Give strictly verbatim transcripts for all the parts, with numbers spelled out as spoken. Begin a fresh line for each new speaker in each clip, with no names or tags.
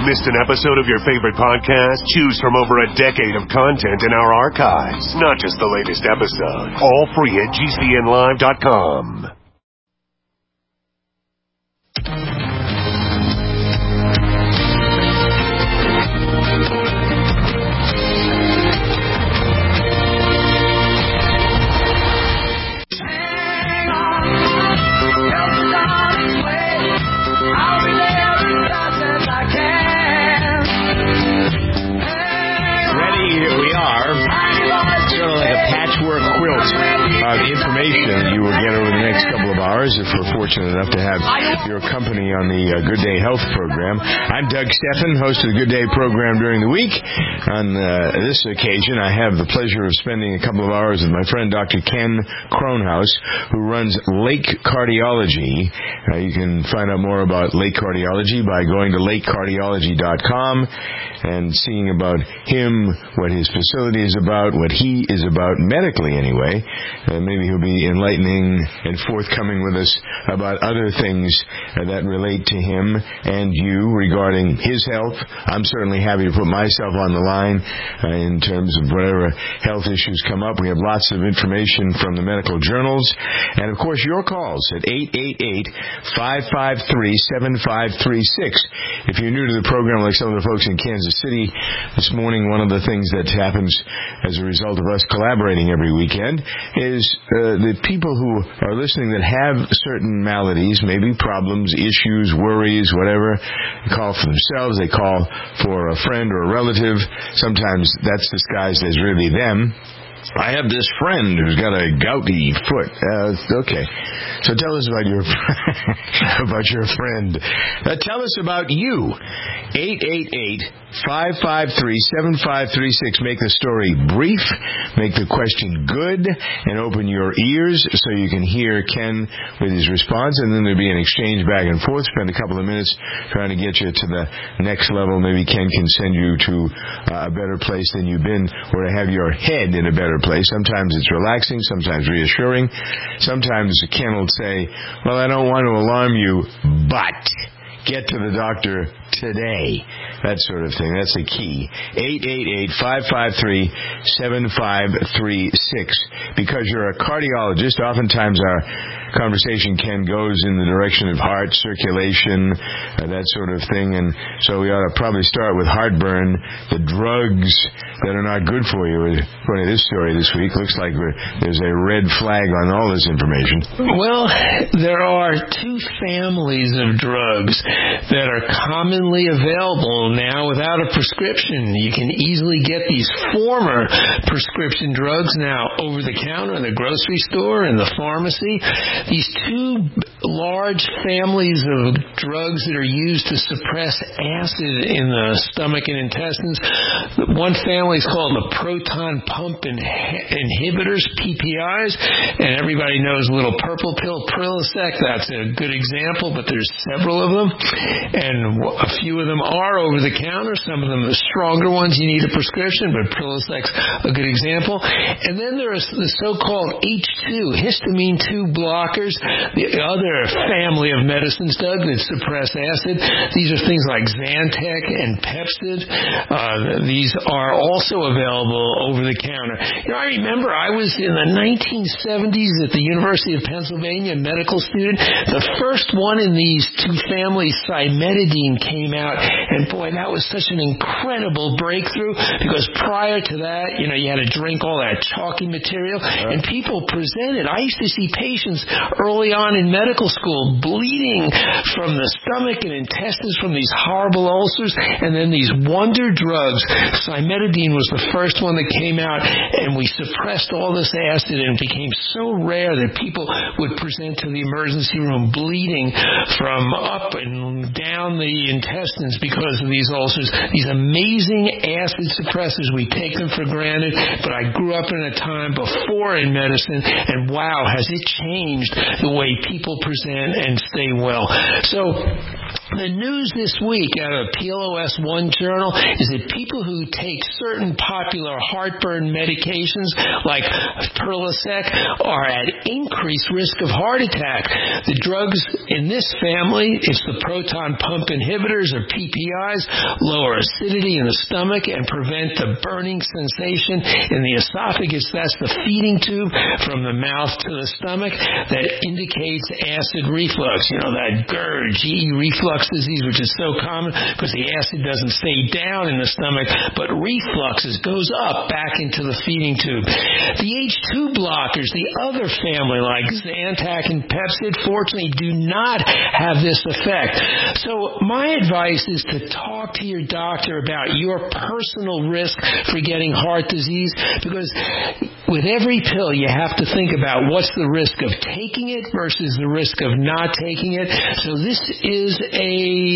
Missed an episode of your favorite podcast? Choose from over a decade of content in our archives, not just the latest episode. All free at G C N live dot com.
Uh, the information that you will get over the next couple of hours if we're fortunate enough to have your company on the uh, Good Day Health program. I'm Doug Steffen, host of the Good Day program during the week. On uh, this occasion, I have the pleasure of spending a couple of hours with my friend Doctor Ken Kronhaus, who runs Lake Cardiology. Uh, you can find out more about Lake Cardiology by going to lake cardiology dot com and seeing about him, what his facility is about, what he is about medically anyway. Uh, maybe he'll be enlightening and forthcoming with us about other things uh, that relate to him and you regarding his health. I'm certainly happy to put myself on the line uh, in terms of whatever health issues come up. We have lots of information from the medical journals. And, of course, your calls at eight eight eight, five five three, seven five three six. If you're new to the program, like some of the folks in Kansas City this morning, one of the things that happens as a result of us collaborating every weekend is uh, the people who are listening that have certain maladies, maybe problems, issues, worries, whatever, they call for themselves, they call for a friend or a relative. Sometimes that's disguised as really them. I have this friend who's got a gouty foot. Uh, okay. So tell us about your about your friend. Uh, tell us about you. eight eight eight, five five three, seven five three six. Make the story brief, make the question good, and open your ears so you can hear Ken with his response, and then there'll be an exchange back and forth. Spend a couple of minutes trying to get you to the next level. Maybe Ken can send you to uh, a better place than you've been, or to have your head in a better place. Sometimes it's relaxing, sometimes reassuring. Sometimes Ken will say, well, I don't want to alarm you, but get to the doctor today. That sort of thing. That's the key. eight eight eight, five five three, seven five three six. Because you're a cardiologist, oftentimes our conversation, Ken, goes in the direction of heart, circulation, uh, that sort of thing. And so we ought to probably start with heartburn, the drugs that are not good for you. According to this story this week, looks like we're, there's a red flag on all this information.
Well, there are two families of drugs that are commonly available now without a prescription. You can easily get these former prescription drugs now over the counter in the grocery store and the pharmacy. These two large families of drugs that are used to suppress acid in the stomach and intestines. One family is called the proton pump in- inhibitors, P P Is, and everybody knows a little purple pill, Prilosec. That's a good example, but there's several of them, and a few of them are over the counter. Some of them, the stronger ones, you need a prescription, but Prilosec's a good example. And then there's the so-called H two, histamine two blockers, the other family of medicines, Doug, that suppress acid. These are things like Zantac and Pepcid. Uh, these are also available over the counter. You know, I remember I was in the nineteen seventies at the University of Pennsylvania, a medical student. The first one in these two families, cimetidine, came out, and boy, that was such an incredible breakthrough, because prior to that, you know, you had to drink all that chalky material, and people presented. I used to see patients early on in medical school bleeding from the stomach and intestines from these horrible ulcers, and then these wonder drugs. Cimetidine was the first one that came out, and we suppressed all this acid, and it became so rare that people would present to the emergency room bleeding from up and down the intestines because of these ulcers. These amazing acid suppressors, we take them for granted, but I grew up in a time before in medicine, and wow, has it changed the way people present and stay well. So The news this week out of P L O S One journal is that people who take certain popular heartburn medications like Perlosec are at increased risk of heart attack. The drugs in this family, it's the proton pump inhibitors or P P Is, lower acidity in the stomach and prevent the burning sensation in the esophagus. That's the feeding tube from the mouth to the stomach that indicates acid reflux. You know, that GERD, G E reflux disease, which is so common because the acid doesn't stay down in the stomach, but refluxes, goes up back into the feeding tube. The H two blockers, the other family like Zantac and Pepcid, fortunately do not have this effect. So my advice is to talk to your doctor about your personal risk for getting heart disease, because with every pill you have to think about what's the risk of taking it versus the risk of not taking it. So this is a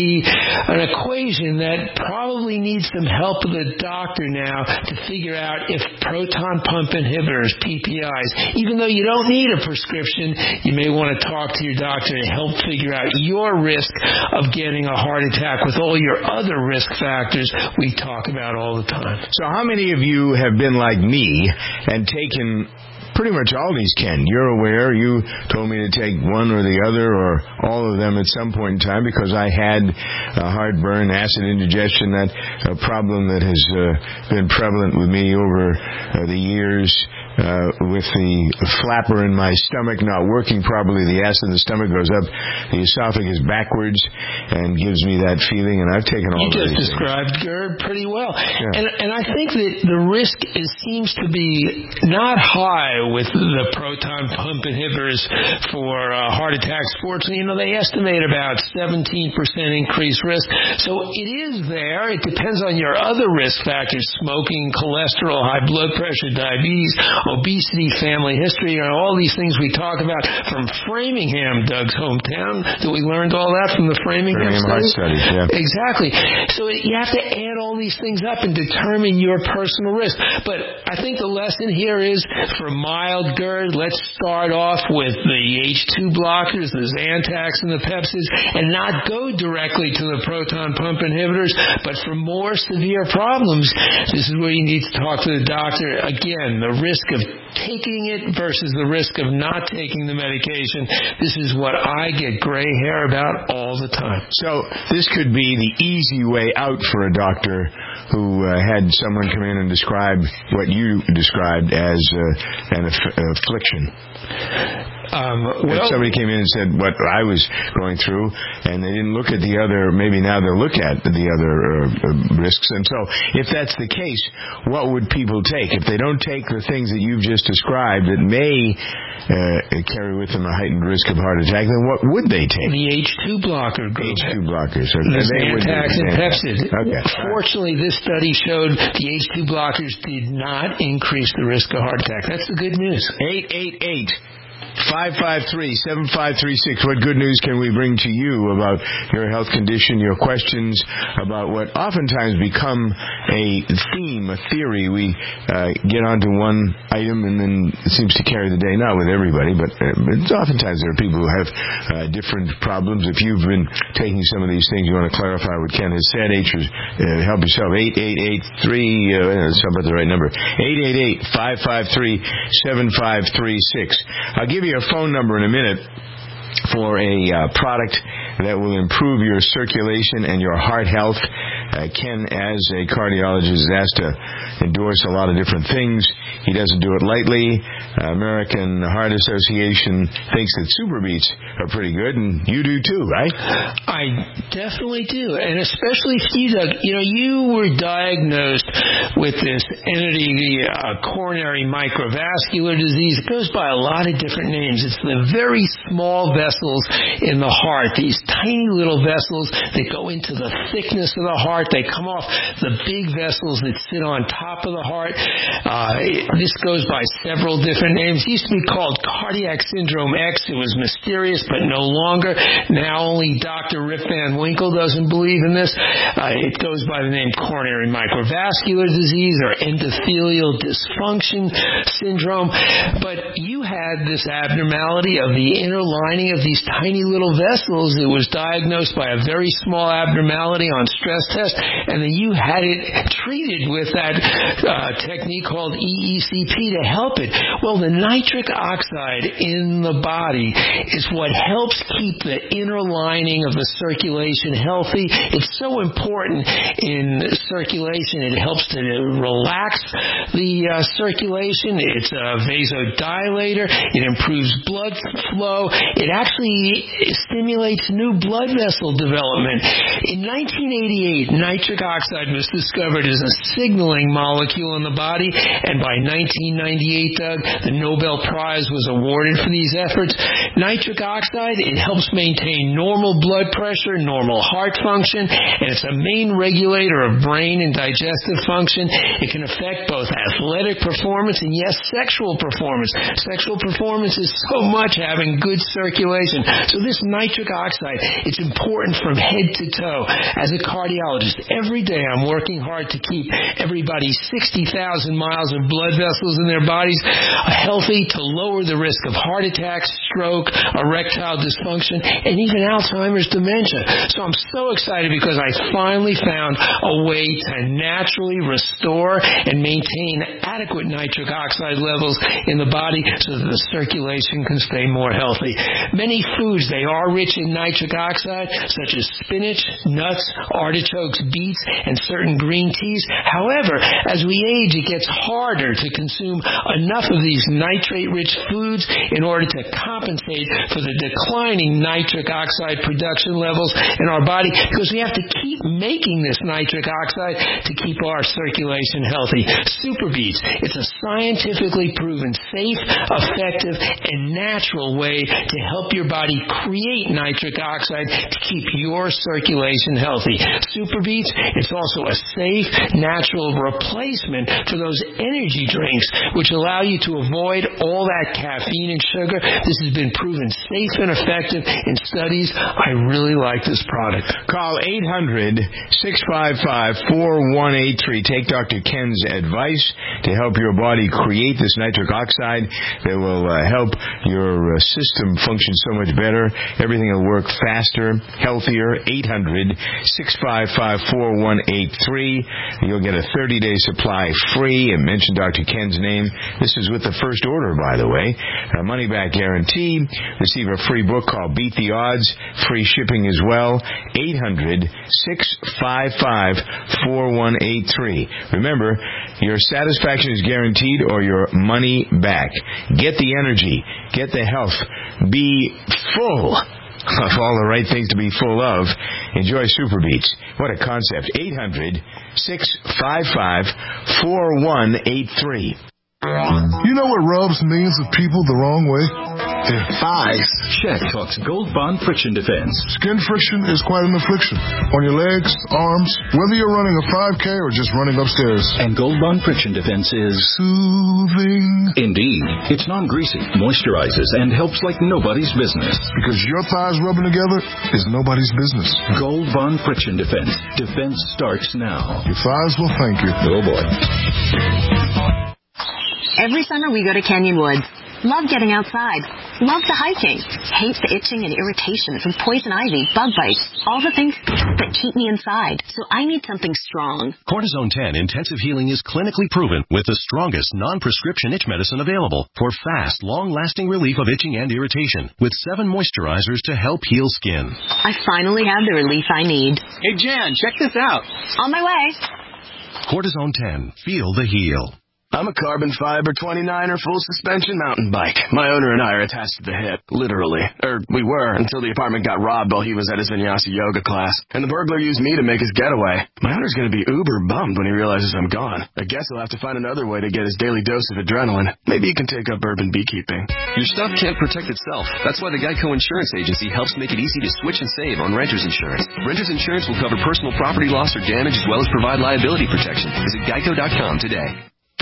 an equation that probably needs some help with a doctor now to figure out if proton pump inhibitors, P P Is, even though you don't need a prescription, you may want to talk to your doctor to help figure out your risk of getting a heart attack with all your other risk factors we talk about all the time.
So how many of you have been like me and taken pretty much all these, Ken? You're aware. You told me to take one or the other or all of them at some point in time because I had uh, heartburn, acid indigestion, that uh, problem that has uh, been prevalent with me over uh, the years. Uh, with the flapper in my stomach not working properly, the acid in the stomach goes up the esophagus backwards and gives me that feeling, and I've taken all
you
of these.
You just described GERD pretty well.
Yeah.
And, and I think that the risk is, seems to be not high with the proton pump inhibitors for uh, heart attacks. Fortunately, you know, they estimate about seventeen percent increased risk. So it is there. It depends on your other risk factors, smoking, cholesterol, high blood pressure, diabetes, obesity, family history, and all these things we talk about from Framingham, Doug's hometown, that we learned all that from the Framingham,
Framingham Heart Studies. Yeah.
Exactly. So you have to add all these things up and determine your personal risk. But I think the lesson here is for mild GERD, let's start off with the H two blockers, the Zantacs and the Pepcids, and not go directly to the proton pump inhibitors. But for more severe problems, this is where you need to talk to the doctor. Again, the risk of taking it versus the risk of not taking the medication. This is what I get gray hair about all the time.
So this could be the easy way out for a doctor who uh, had someone come in and describe what you described as uh, an aff- affliction.
Um, well,
if somebody came in and said what I was going through, and they didn't look at the other, maybe now they'll look at the other uh, risks. And so if that's the case, what would people take? If they don't take the things that you've just described that may uh, carry with them a heightened risk of heart attack, then what would they take?
The H two blocker group.
H two blockers. So
the Zantac and Pepcid.
Okay.
Fortunately, this study showed the H two blockers did not increase the risk of heart attack. That's the good news.
eight eight eight five five three, seven five three six. What good news can we bring to you about your health condition, your questions about what oftentimes become a theme, a theory? We uh, get onto one item and then it seems to carry the day, not with everybody, but uh, oftentimes there are people who have uh, different problems. If you've been taking some of these things, you want to clarify what Ken has said, H, uh, help yourself, eight eight eight three, uh, that's about the right number, eight eight eight, five five three, seven five three six. I'll give you a phone number in a minute for a uh, product that will improve your circulation and your heart health. Uh, Ken, as a cardiologist, is asked to endorse a lot of different things. He doesn't do it lightly. Uh, American Heart Association thinks that SuperBeets are pretty good, and you do too, right?
I definitely do, and especially for you, Doug. You know, you were diagnosed with this entity, uh, coronary microvascular disease. It goes by a lot of different names. It's the very small vessels in the heart, these tiny little vessels that go into the thickness of the heart heart. They come off the big vessels that sit on top of the heart. Uh, this goes by several different names. It used to be called cardiac syndrome X. It was mysterious, but no longer. Now only Doctor Rip Van Winkle doesn't believe in this. Uh, it goes by the name coronary microvascular disease or endothelial dysfunction syndrome. But you had this abnormality of the inner lining of these tiny little vessels. It was diagnosed by a very small abnormality on stress test, and then you had it treated with that uh, technique called E E C P to help it. Well, the nitric oxide in the body is what helps keep the inner lining of the circulation healthy. It's so important in circulation. It helps to relax the uh, circulation. It's a vasodilator. It improves blood flow. It actually stimulates new blood vessel development. In nineteen eighty-eight, nitric oxide was discovered as a signaling molecule in the body, and by nineteen ninety-eight, Doug, the Nobel Prize was awarded for these efforts. Nitric oxide, it helps maintain normal blood pressure, normal heart function, and it's a main regulator of brain and digestive function. It can affect both athletic performance and, yes, sexual performance. Sexual performance is so much having good circulation. So this nitric oxide, it's important from head to toe. As a cardiologist, every day I'm working hard to keep everybody's sixty thousand miles of blood vessels in their bodies healthy, to lower the risk of heart attack, stroke, erectile dysfunction, and even Alzheimer's dementia. So I'm so excited because I finally found a way to naturally restore and maintain adequate nitric oxide levels in the body so that the circulation can stay more healthy. Many foods, they are rich in nitric oxide, such as spinach, nuts, artichokes, beets, and certain green teas. However, as we age, it gets harder to consume enough of these nitrate-rich foods in order to compensate for the declining nitric oxide production levels in our body, because we have to keep making this nitric oxide to keep our circulation healthy. Super Beets, it's a scientifically proven safe, effective, and natural way to help your body create nitric oxide to keep your circulation healthy. Super Beets, it's also a safe, natural replacement for those energy drinks, which allow you to avoid all that caffeine and sugar. This has been proven safe and effective in studies. I really like this product.
Call eight hundred, six five five, four one eight three. Take Doctor Ken's advice to help your body create this nitric oxide that will uh, help your uh, system function so much better. Everything will work faster, healthier. eight hundred, six five five, four one eight three. You'll get a thirty-day supply free, and mention Doctor Ken's name. This is with the first order, by the way. A money-back guarantee. Receive a free book called Beat the Odds. Free shipping as well. eight hundred, six five five, four one eight three. Remember, your satisfaction is guaranteed or your money back. Get the energy. Get the health. Be full of all the right things to be full of. Enjoy Super Beets. What a concept. eight hundred, six five five, four one eight three.
You know what rubs millions of people the wrong way? Their thighs.
Check talks Gold Bond Friction Defense.
Skin friction is quite an affliction. On your legs, arms, whether you're running a five K or just running upstairs.
And Gold Bond Friction Defense is
soothing.
Indeed. It's non-greasy, moisturizes, and helps like nobody's business.
Because your thighs rubbing together is nobody's business.
Gold Bond Friction Defense. Defense starts now.
Your thighs will thank you.
Oh, boy.
Every summer we go to Canyon Woods. Love getting outside. Love the hiking. Hate the itching and irritation from poison ivy, bug bites, all the things that keep me inside. So I need something strong.
Cortisone ten Intensive Healing is clinically proven with the strongest non-prescription itch medicine available for fast, long-lasting relief of itching and irritation with seven moisturizers to help heal skin.
I finally have the relief I need.
Hey, Jan, check this out.
On my way.
Cortisone ten. Feel the heal.
I'm a carbon fiber twenty-niner full suspension mountain bike. My owner and I are attached to the hip, literally. Or we were, until the apartment got robbed while he was at his vinyasa yoga class. And the burglar used me to make his getaway. My owner's going to be uber bummed when he realizes I'm gone. I guess he'll have to find another way to get his daily dose of adrenaline. Maybe he can take up urban beekeeping.
Your stuff can't protect itself. That's why the Geico Insurance Agency helps make it easy to switch and save on renter's insurance. Renter's insurance will cover personal property loss or damage as well as provide liability protection. Visit geico dot com today.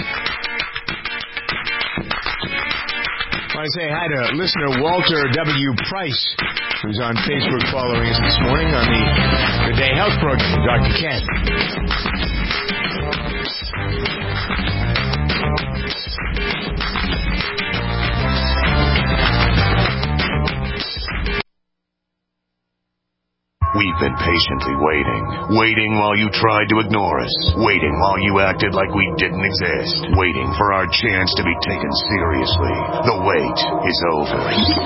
I want to say hi to listener Walter W. Price, who's on Facebook following us this morning on the Good Day Health program, Doctor Ken.
We've been patiently waiting. Waiting while you tried to ignore us. Waiting while you acted like we didn't exist. Waiting for our chance to be taken seriously. The wait is over.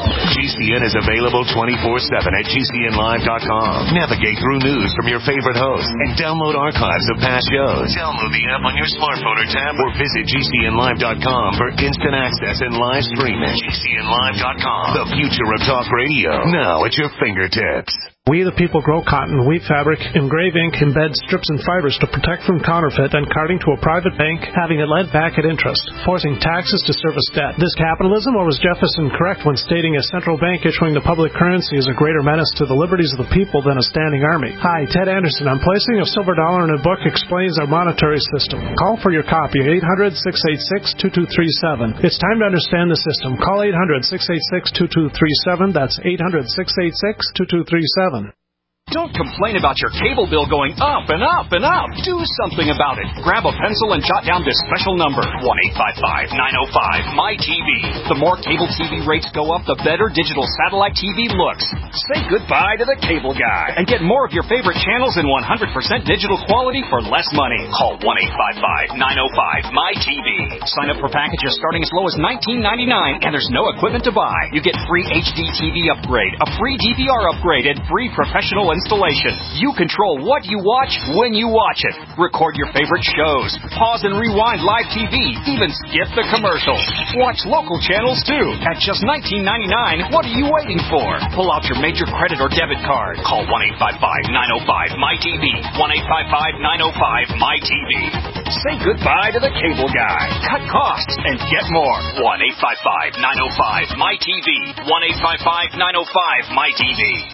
G C N is available twenty-four seven at G C N live dot com. Navigate through news from your favorite hosts and download archives of past shows. Download the app on your smartphone or tablet or visit G C N live dot com for instant access and live streaming. G C N live dot com. The future of talk radio. Now at your fingertips.
We the people grow cotton, weave fabric, engrave ink, embed strips and fibers to protect from counterfeit and carting to a private bank, having it lent back at interest, forcing taxes to service debt. This capitalism, or was Jefferson correct when stating a central bank issuing the public currency is a greater menace to the liberties of the people than a standing army? Hi, Ted Anderson. I'm placing a silver dollar in a book explains our monetary system. Call for your copy, eight hundred, six eight six, two two three seven. It's time to understand the system. Call eight hundred, six eight six, two two three seven. That's eight hundred, six eight six, two two three seven.
Don't complain about your cable bill going up and up and up. Do something about it. Grab a pencil and jot down this special number, one eight five five, nine oh five, M Y T V. The more cable T V rates go up, the better digital satellite T V looks. Say goodbye to the cable guy and get more of your favorite channels in one hundred percent digital quality for less money. Call one eight five five, nine oh five, M Y T V. Sign up for packages starting as low as nineteen ninety-nine, and there's no equipment to buy. You get free H D T V upgrade, a free D V R upgrade, and free professional installation. You control what you watch when you watch it. Record your favorite shows. Pause and rewind live T V. Even skip the commercials. Watch local channels too. At just nineteen ninety-nine, what are you waiting for? Pull out your major credit or debit card. Call one eight five five, nine oh five, M Y T V. one eight five five, nine oh five, M Y T V. Say goodbye to the cable guy. Cut costs and get more. one eight five five, nine oh five, M Y T V. one eight five five, nine oh five, M Y T V.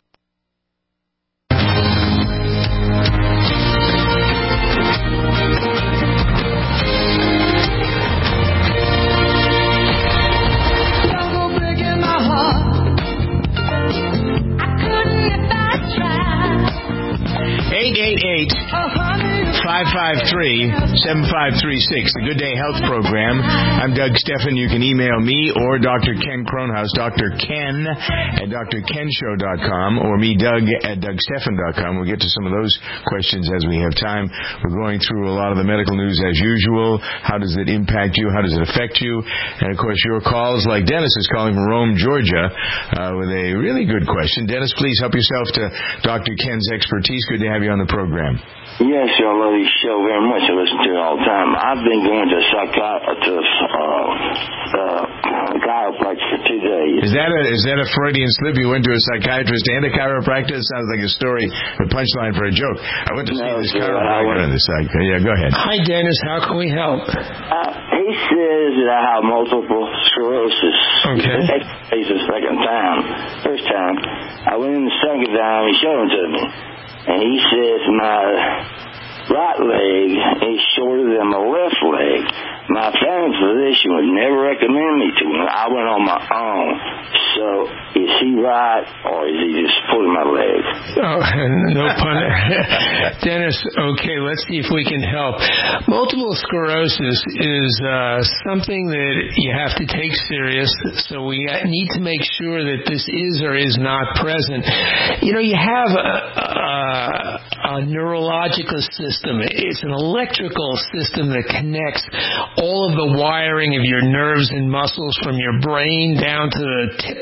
eight eight eight, five five three, seven five three six, the Good Day Health Program. I'm Doug Steffen. You can email me or Doctor Ken Kronhaus, Doctor Ken at D R ken show dot com, or me, Doug, at Doug Steffen dot com. We'll get to some of those questions as we have time. We're going through a lot of the medical news as usual. How does it impact you? How does it affect you? And, of course, your calls, like Dennis is calling from Rome, Georgia, uh, with a really good question. Dennis, please help yourself to Doctor Ken's expertise. Good to have you on the program.
Yes, I love your show very much. I listen to it all the time. I've been going to a psychiatrist, to uh, uh, a chiropractor for two days.
Is that a is that a Freudian slip? You went to a psychiatrist and a chiropractor? It sounds like a story, a punchline for a joke. I went to no, see this sir, chiropractor and the psych. Yeah, go ahead.
Hi, Dennis. How can we help?
Uh, he says that I have multiple sclerosis.
Okay.
He's the second time. First time, I went in the second time. He showed it to me. And he says my right leg is shorter than my left leg. My family physician would never recommend me to. I went on my own. So is he right, or is he just pulling my leg?
Oh, no pun. Dennis, okay, let's see if we can help. Multiple sclerosis is uh, something that you have to take serious, so we need to make sure that this is or is not present. You know, you have a, a, a neurological system. It's an electrical system that connects all of the wiring of your nerves and muscles from your brain down to the tip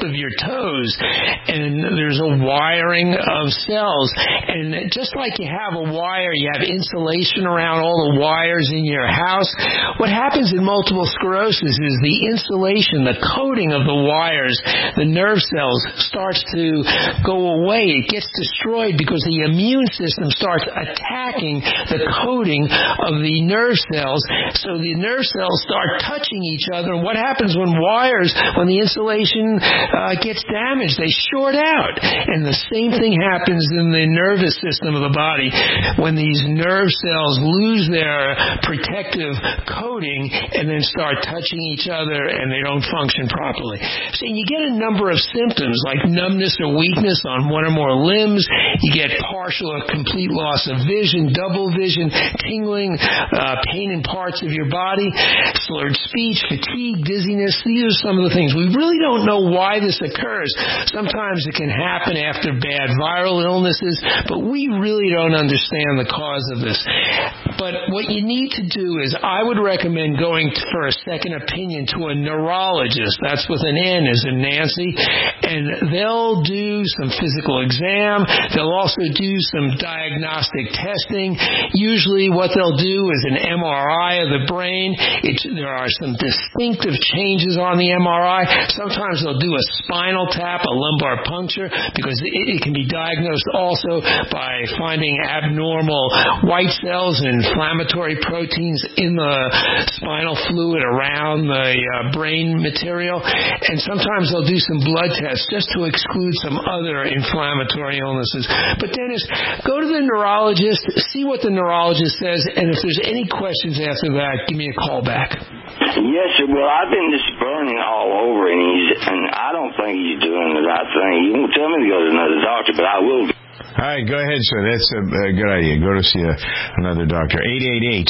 of your toes, and there's a wiring of cells. And just like you have a wire, you have insulation around all the wires in your house. What happens in multiple sclerosis is the insulation, the coating of the wires, the nerve cells starts to go away. It gets destroyed because the immune system starts attacking the coating of the nerve cells. So the nerve cells start touching each other. And what happens when wires, when the insulation uh, gets damaged? They short out. And the same thing happens in the nervous system of the body. When these nerve cells lose their protective coating and then start touching each other and they don't function properly. So you get a number of symptoms like numbness or weakness on one or more limbs. You get partial or complete loss of vision, double vision, tingling, uh, pain in parts of your body, slurred speech, fatigue, dizziness. These are some of the things. We really don't know why this occurs. Sometimes it can happen after bad viral illnesses, but we really don't understand the cause of this. But what you need to do is I would recommend going for a second opinion to a neurologist. That's with an N as in Nancy. And they'll do some physical exam. They'll also do some diagnostic testing. Usually what they'll do is an M R I of the brain. It's, there are some distinctive changes on the M R I. Sometimes they'll do a spinal tap, a lumbar puncture, because it, it can be diagnosed also by finding abnormal white cells and inflammatory proteins in the spinal fluid around the uh, brain material. And sometimes they'll do some blood tests just to exclude some other inflammatory illnesses. But Dennis, go to the neurologist, see what the neurologist says, and if there's any questions after that, give me a call back.
Yes, sir. Well, I've been just burning all over, and he's and I don't think he's doing the right thing. He won't tell me to go to another doctor, but I will.
All right, go ahead, sir. That's a, a good idea. Go to see a, another doctor. eight eight eight,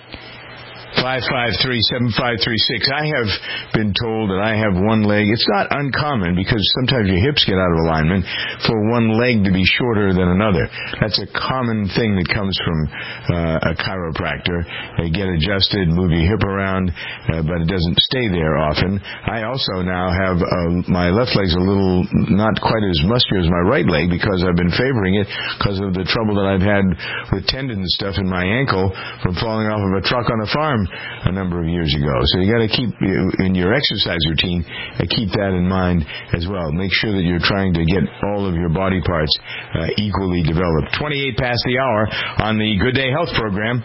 five five three, seven five three six. I have been told that I have one leg. It's not uncommon because sometimes your hips get out of alignment for one leg to be shorter than another. That's a common thing that comes from uh, a chiropractor. They get adjusted, move your hip around, uh, but it doesn't stay there often. I also now have uh, my left leg's a little not quite as muscular as my right leg because I've been favoring it because of the trouble that I've had with tendon and stuff in my ankle from falling off of a truck on a farm a number of years ago. So you got to keep, in your exercise routine, uh, keep that in mind as well. Make sure that you're trying to get all of your body parts uh, equally developed. twenty-eight past the hour on the Good Day Health program.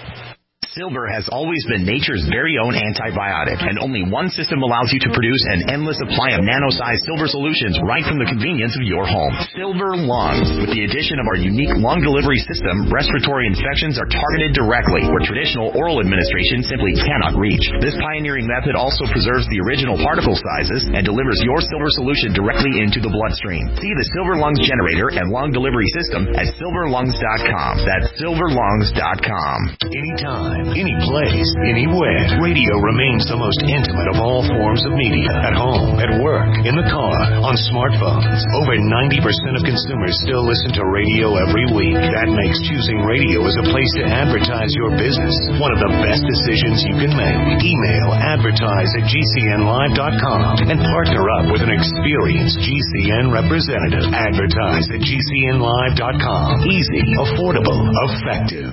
Silver has always been nature's very own antibiotic, and only one system allows you to produce an endless supply of nano-sized silver solutions right from the convenience of your home. Silver Lungs. With the addition of our unique lung delivery system, respiratory infections are targeted directly, where traditional oral administration simply cannot reach. This pioneering method also preserves the original particle sizes and delivers your silver solution directly into the bloodstream. See the Silver Lungs generator and lung delivery system at silver lungs dot com. That's silver lungs dot com.
Anytime, any place, anywhere, radio remains the most intimate of all forms of media. At home, at work, in the car, on smartphones. Over ninety percent of consumers still listen to radio every week. That makes choosing radio as a place to advertise your business one of the best decisions you can make. Email advertise at g c n live dot com and partner up with an experienced G C N representative. Advertise at g c n live dot com. Easy, affordable, effective.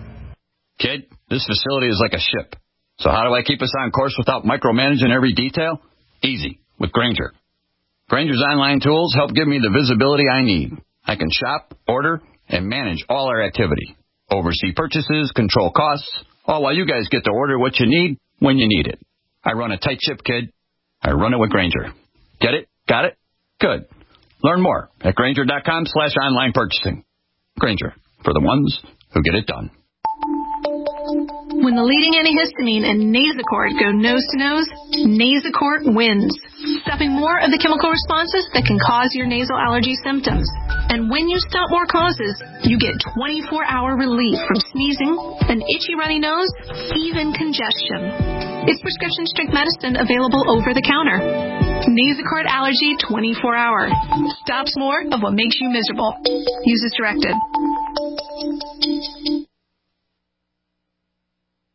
Kid, this facility is like a ship. So how do I keep us on course without micromanaging every detail? Easy, with Grainger. Grainger's online tools help give me the visibility I need. I can shop, order, and manage all our activity. Oversee purchases, control costs, all while you guys get to order what you need when you need it. I run a tight ship, kid. I run it with Grainger. Get it? Got it? Good. Learn more at Grainger dot com slash online purchasing. Grainger, for the ones who get it done.
When the leading antihistamine and Nasacort go nose-to-nose, Nasacort wins, stopping more of the chemical responses that can cause your nasal allergy symptoms. And when you stop more causes, you get twenty-four hour relief from sneezing, an itchy runny nose, even congestion. It's prescription strength medicine available over the counter. Nasacort Allergy twenty-four hour. Stops more of what makes you miserable. Use as directed.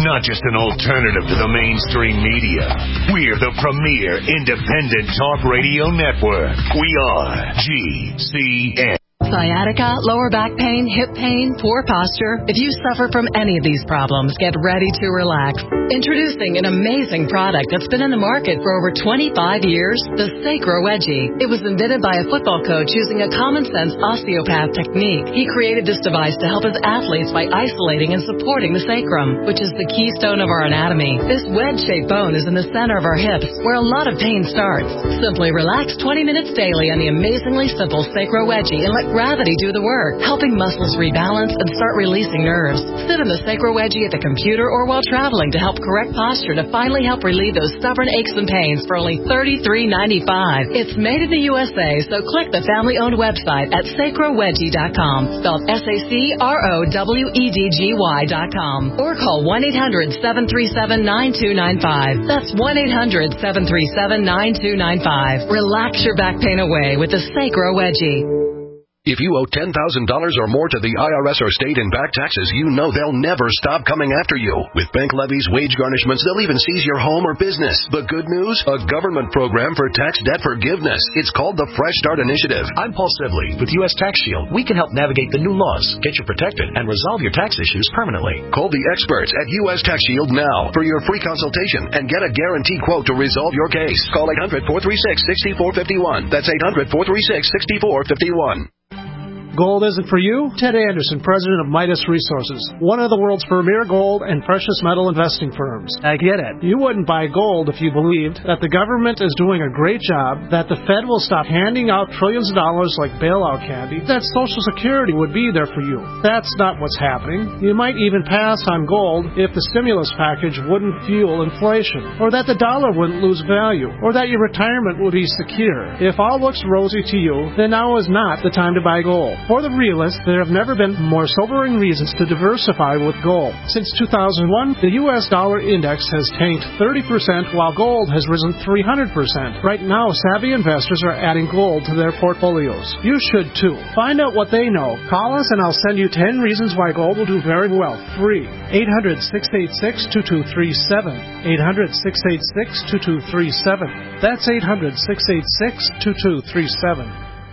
not just an alternative to the mainstream media. We're the premier independent talk radio network. We are G C N.
Sciatica, lower back pain, hip pain, poor posture. If you suffer from any of these problems, get ready to relax. Introducing an amazing product that's been in the market for over twenty-five years, the Sacro Wedgie. It was invented by a football coach using a common-sense osteopath technique. He created this device to help his athletes by isolating and supporting the sacrum, which is the keystone of our anatomy. This wedge-shaped bone is in the center of our hips, where a lot of pain starts. Simply relax twenty minutes daily on the amazingly simple Sacro Wedgie and let gravity do the work, helping muscles rebalance and start releasing nerves. Sit in the Sacro Wedgie at the computer or while traveling to help correct posture to finally help relieve those stubborn aches and pains for only thirty-three ninety-five. It's made in the U S A, so click the family-owned website at sacro wedgie dot com, spelled S A C R O W E D G Y dot com, or call one eight hundred seven three seven nine two nine five. That's one eight hundred seven three seven nine two nine five. Relax your back pain away with the Sacro Wedgie.
If you owe ten thousand dollars or more to the I R S or state in back taxes, you know they'll never stop coming after you. With bank levies, wage garnishments, they'll even seize your home or business. The good news? A government program for tax debt forgiveness. It's called the Fresh Start Initiative.
I'm Paul Sibley with U S Tax Shield. We can help navigate the new laws, get you protected, and resolve your tax issues permanently.
Call the experts at U S Tax Shield now for your free consultation and get a guaranteed quote to resolve your case. Call eight hundred four three six six four five one. That's eight hundred four three six six four five one.
Gold isn't for you? Ted Anderson, president of Midas Resources, one of the world's premier gold and precious metal investing firms. I get it. You wouldn't buy gold if you believed that the government is doing a great job, that the Fed will stop handing out trillions of dollars like bailout candy, that Social Security would be there for you. That's not what's happening. You might even pass on gold if the stimulus package wouldn't fuel inflation, or that the dollar wouldn't lose value, or that your retirement would be secure. If all looks rosy to you, then now is not the time to buy gold. For the realists, there have never been more sobering reasons to diversify with gold. Since two thousand one, the U S dollar index has tanked thirty percent while gold has risen three hundred percent. Right now, savvy investors are adding gold to their portfolios. You should too. Find out what they know. Call us and I'll send you ten reasons why gold will do very well. Free. eight hundred six eight six two two three seven. eight hundred six eight six two two three seven. That's eight hundred six eight six two two three seven.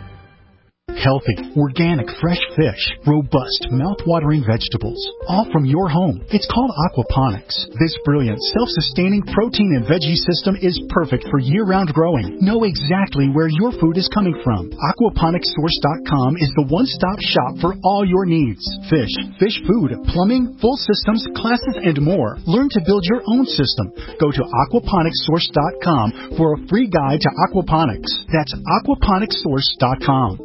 Healthy, organic, fresh fish, robust, mouth-watering vegetables, all from your home. It's called aquaponics. This brilliant, self-sustaining protein and veggie system is perfect for year-round growing. Know exactly where your food is coming from. aquaponics source dot com is the one-stop shop for all your needs. Fish, fish food, plumbing, full systems, classes, and more. Learn to build your own system. Go to aquaponics source dot com for a free guide to aquaponics. That's aquaponics source dot com.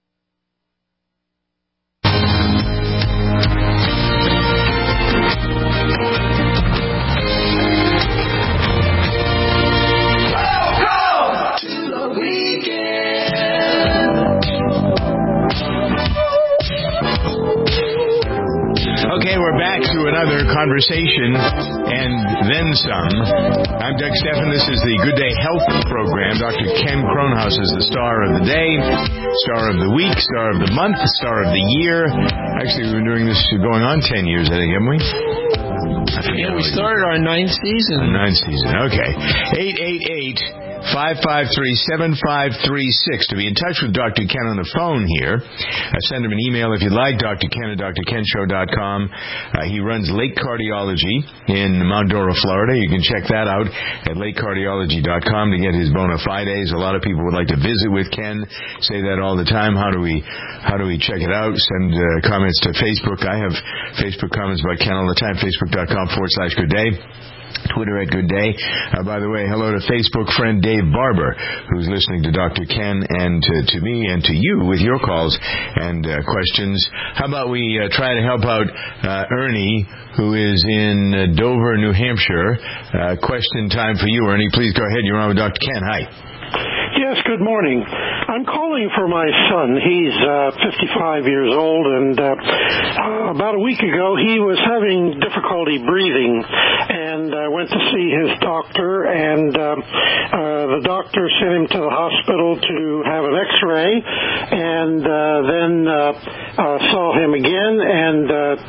Okay, we're back to another conversation and then some. I'm Doug Stephan. This is the Good Day Health program. Doctor Ken Kronhaus is the star of the day, star of the week, star of the month, star of the year. Actually, we've been doing this going on ten years, I think, haven't we?
Yeah, we started our ninth season.
Ninth season, okay. eight eight eight, five five three, seven five three six to be in touch with Doctor Ken on the phone here. Uh, send him an email if you'd like, D R Ken at D R Ken Show dot com. Uh, he runs Lake Cardiology in Mount Dora, Florida. You can check that out at lake cardiology dot com to get his bona fides. A lot of people would like to visit with Ken. Say that all the time. How do we how do we check it out? Send uh, comments to Facebook. I have Facebook comments about Ken all the time. Facebook dot com forward slash good day. Twitter at Good Day. Uh, by the way, hello to Facebook friend Dave Barber, who's listening to Doctor Ken and to, to me and to you with your calls and uh, questions. How about we uh, try to help out uh, Ernie, who is in uh, Dover, New Hampshire. Uh, question time for you, Ernie. Please go ahead. You're on with Doctor Ken. Hi.
Yes, good morning. I'm calling for my son. He's uh, fifty-five years old, and uh, uh, about a week ago he was having difficulty breathing, and I went to see his doctor, and uh, uh, the doctor sent him to the hospital to have an x-ray, and uh, then uh, uh, saw him again, and uh,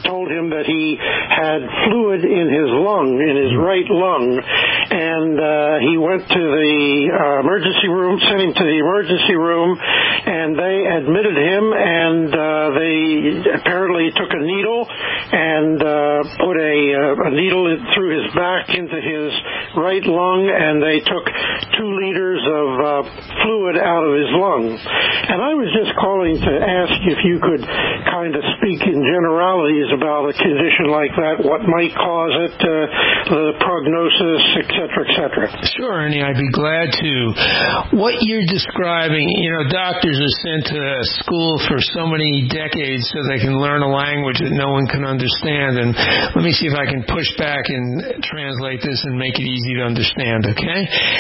told him that he had fluid in his lung, in his right lung, and uh, he went to the uh, emergency room, sent him to the emergency room, and they admitted him, and uh, they apparently took a needle and uh, put a, uh, a needle in, through his back into his right lung, and they took two liters of uh, fluid out of his lung. And I was just calling to ask if you could kind of speak in generalities about a condition like that, what might cause it, uh, the prognosis, et cetera, et cetera.
Sure, Ernie, I'd be glad to. What you're describing, you know, doctors are sent to school for so many decades so they can learn a language that no one can understand. And let me see if I can push back and translate this and make it easy to understand, okay?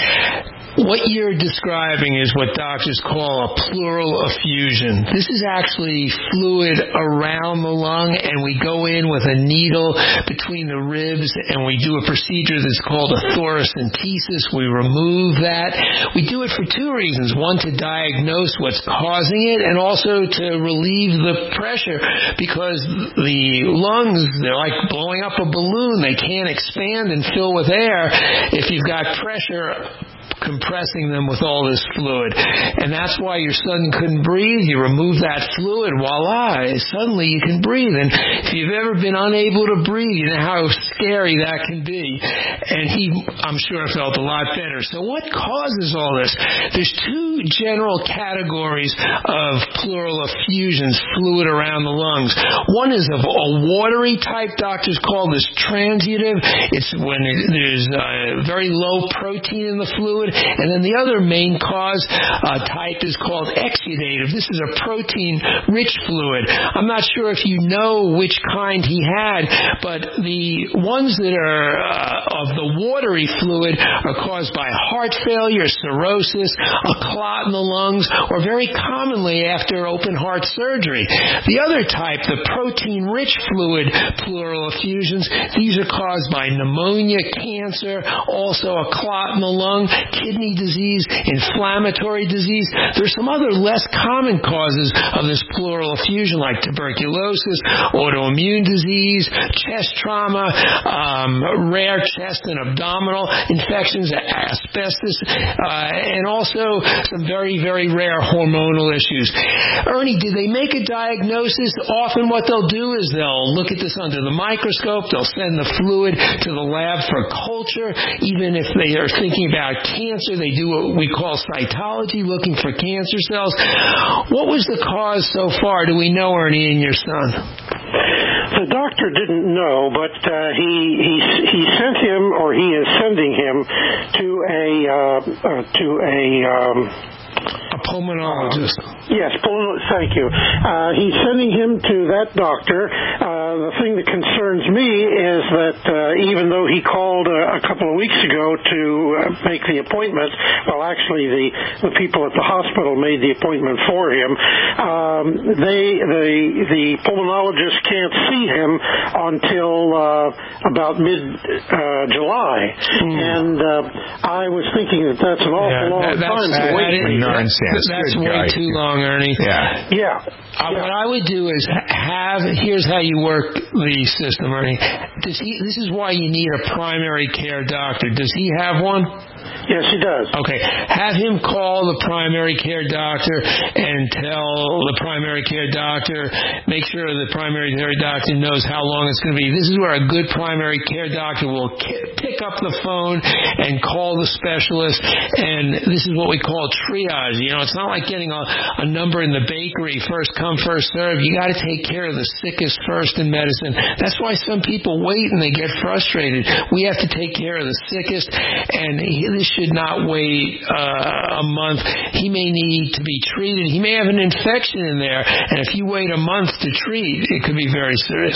What you're describing is what doctors call a pleural effusion. This is actually fluid around the lung, and we go in with a needle between the ribs, and we do a procedure that's called a thoracentesis. We remove that. We do it for two reasons. One, to diagnose what's causing it, and also to relieve the pressure, because the lungs, they're like blowing up a balloon. They can't expand and fill with air if you've got pressure compressing them with all this fluid. And that's why your son couldn't breathe. You remove that fluid, voila, suddenly you can breathe. And if you've ever been unable to breathe, you know how scary that can be. And he, I'm sure, felt a lot better. So what causes all this? There's two general categories of pleural effusions, fluid around the lungs. One is of a watery type. Doctors call this transitive. It's when there's uh, very low protein in the fluid. And then the other main cause uh, type is called exudative. This is a protein-rich fluid. I'm not sure if you know which kind he had, but the ones that are uh, of the watery fluid are caused by heart failure, cirrhosis, a clot in the lungs, or very commonly after open heart surgery. The other type, the protein-rich fluid pleural effusions, these are caused by pneumonia, cancer, also a clot in the lung, kidney disease, inflammatory disease. There's some other less common causes of this pleural effusion, like tuberculosis, autoimmune disease, chest trauma, um, rare chest and abdominal infections, asbestos, uh, and also some very, very rare hormonal issues. Ernie, did they make a diagnosis? Often what they'll do is they'll look at this under the microscope. They'll send the fluid to the lab for culture. Even if they are thinking about cancer, they do what we call cytology, looking for cancer cells. What was the cause so far? Do we know, Ernie, in your son?
The doctor didn't know, but uh, he he he sent him, or he is sending him to a uh, uh, to a. Um,
A pulmonologist.
Uh, yes, pulmo- thank you. Uh, he's sending him to that doctor. Uh, the thing that concerns me is that uh, even though he called uh, a couple of weeks ago to uh, make the appointment, well, actually the, the people at the hospital made the appointment for him. Um, they the the pulmonologist can't see him until uh, about mid uh, July, mm. and uh, I was thinking that that's an awful
yeah,
long
that,
time to wait.
Nonsense.
That's
Good
way
guy.
too long, Ernie.
Yeah.
Yeah.
Uh, what I would do is have, here's how you work the system, Ernie. Does he, this is why you need a primary care doctor. Does he have one?
Yes, he does.
Okay. Have him call the primary care doctor and tell the primary care doctor, make sure the primary care doctor knows how long it's going to be. This is where a good primary care doctor will pick up the phone and call the specialist, and this is what we call triage. You know, it's not like getting a, a number in the bakery, first come, first serve. You got to take care of the sickest first in medicine. That's why some people wait and they get frustrated. We have to take care of the sickest, and he, this should not wait uh, a month. He may need to be treated. He may have an infection in there, and if you wait a month to treat, it could be very serious.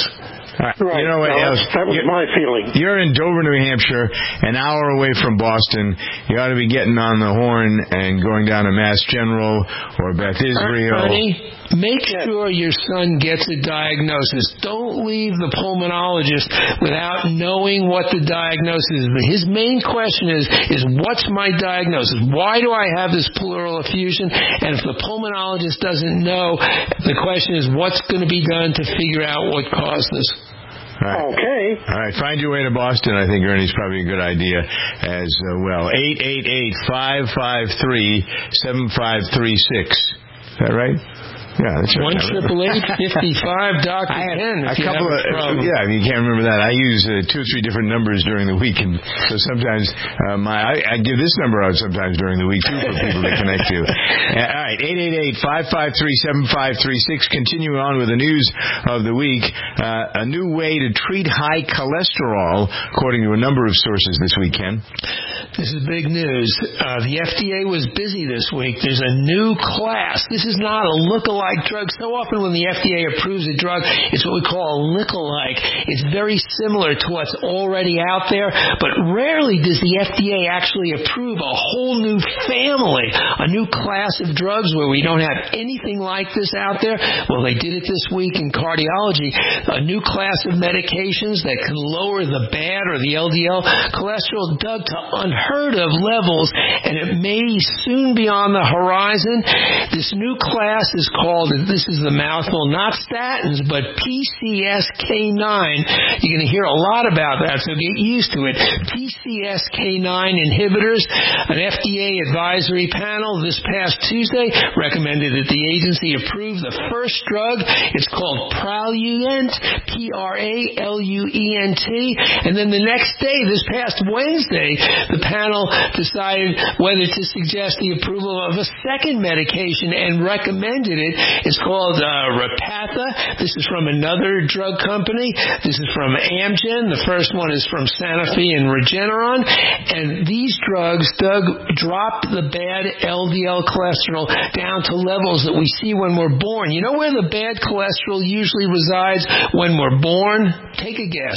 Right.
Right.
You know what
Well,
else?
that was
you're,
my feeling.
You're in Dover, New Hampshire, an hour away from Boston. You ought to be getting on the horn and going down to Mass General or Beth Israel.
Ernie, make sure your son gets a diagnosis. Don't leave the pulmonologist without knowing what the diagnosis is. But his main question is, is what's my diagnosis? Why do I have this pleural effusion? And if the pulmonologist doesn't know, the question is, what's going to be done to figure out what caused this?
All right.
Okay.
All right. Find your way to Boston. I think, Ernie's probably a good idea as uh, well. eight eight eight, five five three, seven five three six. Is that right? Yeah, that's right.
One triple eight fifty five Doctor Ken.
A couple of uh, yeah, I mean, you can't remember that. I use uh, two or three different numbers during the week, and so sometimes uh, my I, I give this number out sometimes during the week too for people to connect to. Uh, all right, eight eight eight, five five three, seven five three six. Continuing on with the news of the week, uh, a new way to treat high cholesterol, according to a number of sources this weekend.
This is big news. Uh, the F D A was busy this week. There's a new class. This is not a look-alike drug. So often when the F D A approves a drug, it's what we call a look-alike. It's very similar to what's already out there, but rarely does the F D A actually approve a whole new family, a new class of drugs where we don't have anything like this out there. Well, they did it this week in cardiology, a new class of medications that can lower the bad or the L D L cholesterol dug to unheard of levels, and it may soon be on the horizon. This new class is called, this is the mouthful, not statins, but P C S K nine. You're going to hear a lot about that, so get used to it. P C S K nine inhibitors. An F D A advisory panel this past Tuesday recommended that the agency approve the first drug. It's called Praluent, P R A L U E N T. And then the next day, this past Wednesday, the panel decided whether to suggest the approval of a second medication and recommended it. It's called uh, Repatha. This is from another drug company. This is from Amgen. The first one is from Sanofi and Regeneron. And these drugs, Doug, drop the bad L D L cholesterol down to levels that we see when we're born. You know where the bad cholesterol usually resides when we're born? Take a guess.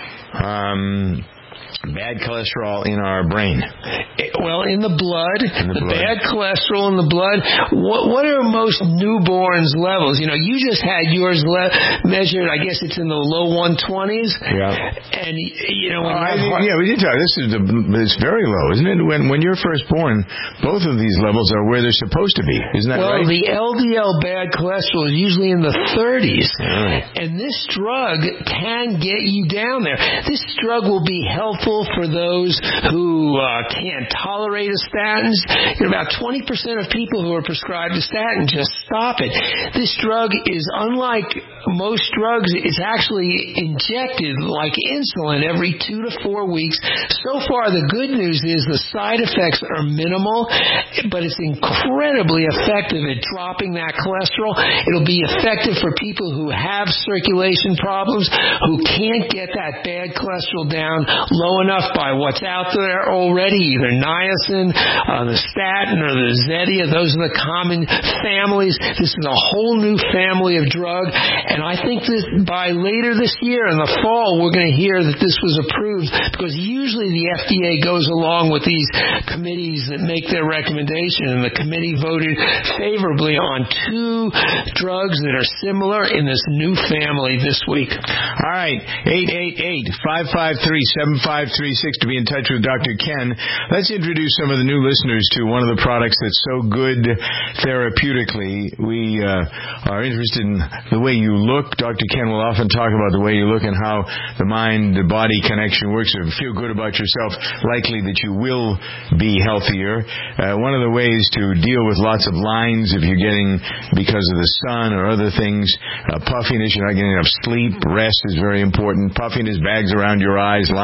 Um... Bad cholesterol in our brain.
Well, in the blood,
in the,
the
blood.
bad cholesterol in the blood. What, what are most newborns' levels? You know, you just had yours le- measured. I guess it's in the low one twenties.
Yeah.
And you know, when
oh, I,
heart-
yeah, we did talk. This is the, it's very low, isn't it? When when you're first born, both of these levels are where they're supposed to be. Isn't that
well,
right?
Well, the L D L bad cholesterol is usually in the thirties,
right.
And this drug can get you down there. This drug will be helpful for those who uh, can't tolerate a statins. You know, about twenty percent of people who are prescribed a statin just stop it. This drug is unlike most drugs. It's actually injected like insulin every two to four weeks. So far, the good news is the side effects are minimal, but it's incredibly effective at dropping that cholesterol. It'll be effective for people who have circulation problems, who can't get that bad cholesterol down low enough by what's out there already, either niacin, uh, the statin, or the Zetia. Those are the common families. This is a whole new family of drug, and I think that by later this year, in the fall, we're going to hear that this was approved, because usually the F D A goes along with these committees that make their recommendation, and the committee voted favorably on two drugs that are similar in this new family this week.
All right, eight eight eight, five five three, seven five three six to be in touch with Doctor Ken. Let's introduce some of the new listeners to one of the products that's so good therapeutically. We uh, are interested in the way you look. Doctor Ken will often talk about the way you look and how the mind-body connection works. If you feel good about yourself, likely that you will be healthier. Uh, one of the ways to deal with lots of lines, if you're getting, because of the sun or other things, uh, puffiness, you're not getting enough sleep, rest is very important. Puffiness, bags around your eyes, lines, that sort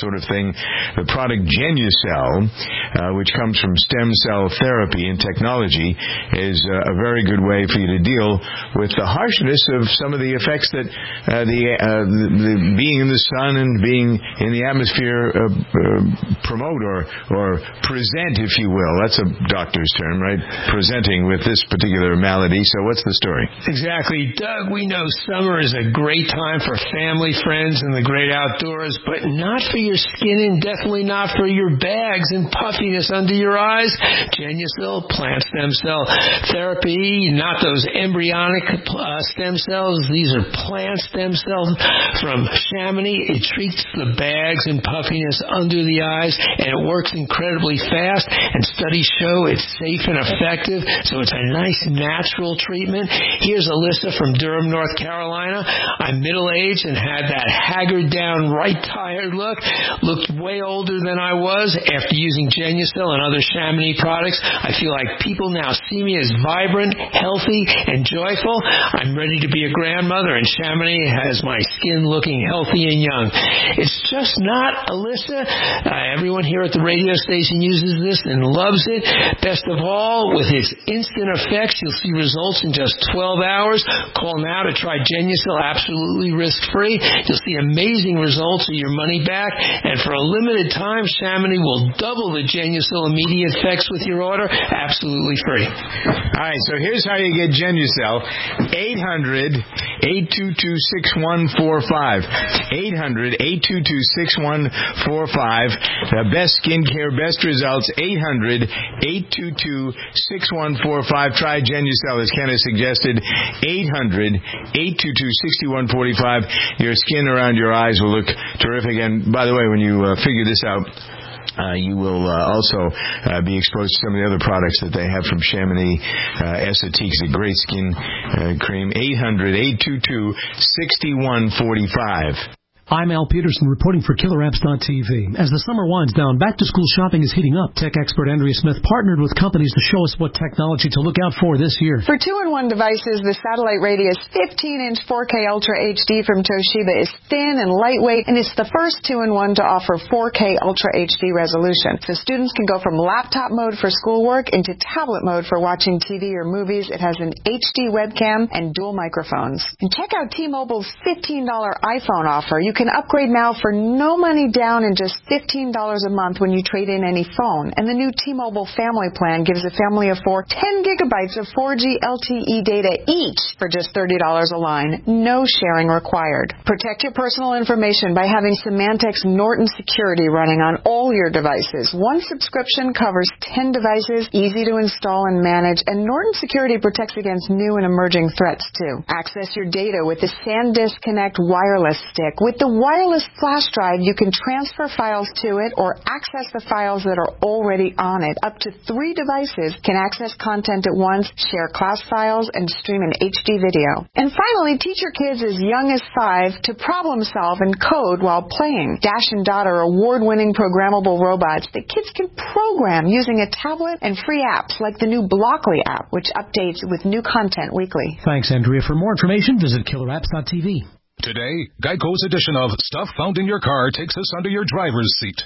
sort of thing. The product Genucell, uh, which comes from stem cell therapy and technology, is uh, a very good way for you to deal with the harshness of some of the effects that uh, the, uh, the, the being in the sun and being in the atmosphere uh, uh, promote or, or present, if you will. That's a doctor's term, right? Presenting with this particular malady. So what's the story?
Exactly. Doug, we know summer is a great time for family, friends, and the great outdoors, but not for your skin and definitely not for your bags and puffiness under your eyes. Genucell plant stem cell therapy, not those embryonic uh, stem cells. These are plant stem cells from Chamonix. It treats the bags and puffiness under the eyes, and it works incredibly fast, and studies show it's safe and effective, so it's a nice natural treatment. Here's Alyssa from Durham, North Carolina. I'm middle-aged and had that haggard down, right tired look. Looked way older than I was. After using Genucell and other Chamonix products, I feel like people now see me as vibrant, healthy, and joyful. I'm ready to be a grandmother, and Chamonix has my skin looking healthy and young. It's just not Alyssa. Uh, everyone here at the radio station uses this and loves it. Best of all, with its instant effects, you'll see results in just twelve hours. Call now to try Genucell absolutely risk-free. You'll see amazing results of your money back, and for a limited time, Chamonix will double the Genucell immediate effects with your order, absolutely free.
All right, so here's how you get Genucell. eight hundred, eight two two, six one four five. eight hundred, eight two two, six one four five. The best skincare, best results. eight hundred, eight two two, six one four five. Try Genucell, as Ken has suggested. eight hundred, eight two two, six one four five. Your skin around your eyes will look terrific. And by the way, when you uh, figure this out, Uh, you will uh, also uh, be exposed to some of the other products that they have from Chamonix. Uh, Esotique, a great skin uh, cream. eight hundred, eight two two, six one four five.
I'm Al Peterson reporting for Killer Apps dot T V. As the summer winds down, back-to-school shopping is heating up. Tech expert Andrea Smith partnered with companies to show us what technology to look out for this year.
For two-in-one devices, the Satellite Radius fifteen-inch four K Ultra H D from Toshiba is thin and lightweight, and it's the first two-in-one to offer four K Ultra H D resolution. So students can go from laptop mode for schoolwork into tablet mode for watching T V or movies. It has an H D webcam and dual microphones. And check out T-Mobile's fifteen dollars iPhone offer. You can upgrade now for no money down and just fifteen dollars a month when you trade in any phone. And the new T-Mobile family plan gives a family of four ten gigabytes of four G L T E data each for just thirty dollars a line. No sharing required. Protect your personal information by having Symantec's Norton Security running on all your devices. One subscription covers ten devices, easy to install and manage, and Norton Security protects against new and emerging threats too. Access your data with the SanDisk Connect wireless stick. With the wireless flash drive, you can transfer files to it or access the files that are already on it. Up to three devices can access content at once, share class files, and stream an H D video. And finally, teach your kids as young as five to problem solve and code while playing. Dash and Dot are award-winning programmable robots that kids can program using a tablet and free apps like the new Blockly app, which updates with new content weekly.
Thanks, Andrea. For more information, visit Killer Apps dot T V.
Today, Geico's edition of Stuff Found in Your Car takes us under your driver's seat.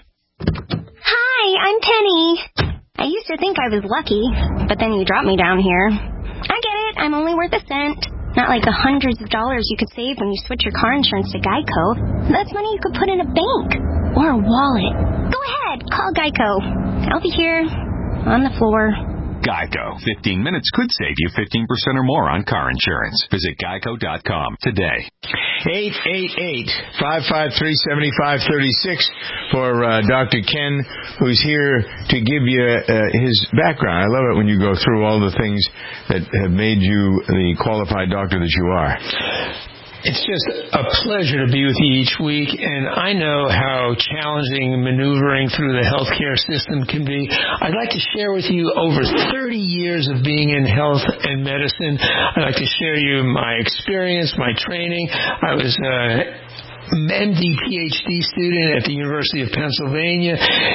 Hi, I'm Penny. I used to think I was lucky, but then you dropped me down here. I get it. I'm only worth a cent. Not like the hundreds of dollars you could save when you switch your car insurance to Geico. That's money you could put in a bank or a wallet. Go ahead. Call Geico. I'll be here on the floor.
Geico. fifteen minutes could save you fifteen percent or more on car insurance. Visit geico dot com today.
eight eight eight, five five three, seven five three six for uh, Doctor Ken, who's here to give you uh, his background. I love it when you go through all the things that have made you the qualified doctor that you are.
It's just a pleasure to be with you each week, and I know how challenging maneuvering through the healthcare system can be. I'd like to share with you over thirty years of being in health and medicine. I'd like to share you my experience, my training. I was uh, M D P H D student at the University of Pennsylvania